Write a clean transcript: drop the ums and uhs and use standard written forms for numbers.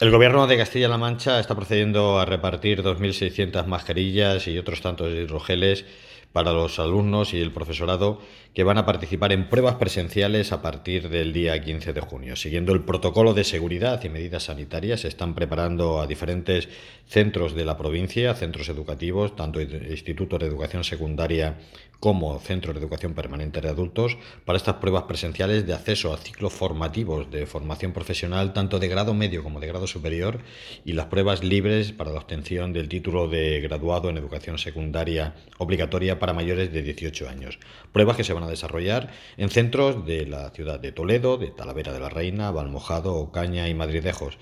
El Gobierno de Castilla-La Mancha está procediendo a repartir 2.600 mascarillas y otros tantos hidrogeles para los alumnos y el profesorado que van a participar en pruebas presenciales a partir del día 15 de junio. Siguiendo el protocolo de seguridad y medidas sanitarias, se están preparando a diferentes centros de la provincia, centros educativos, tanto institutos de educación secundaria como centros de educación permanente de adultos, para estas pruebas presenciales de acceso a ciclos formativos de formación profesional, tanto de grado medio como de grado superior, y las pruebas libres para la obtención del título de graduado en educación secundaria obligatoria para mayores de 18 años. Pruebas que se van a desarrollar en centros de la ciudad de Toledo, de Talavera de la Reina, Valmojado, Ocaña y Madridejos.